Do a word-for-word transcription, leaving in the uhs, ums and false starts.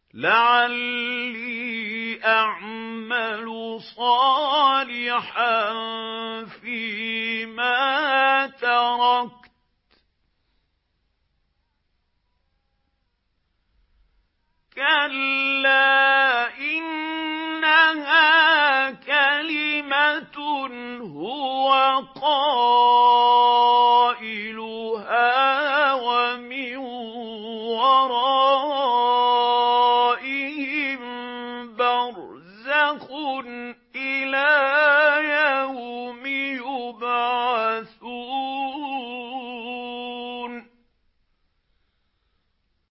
لَعَلِّي أَعْمَلُ صَالِحًا فِيمَا تَرَكْتُ. كَلَّا إِنَّهَا كَلِمَةٌ هُوَ قَائِلُهَا وَمِن وَرَائِهِم بَرْزَخٌ إِلَىٰ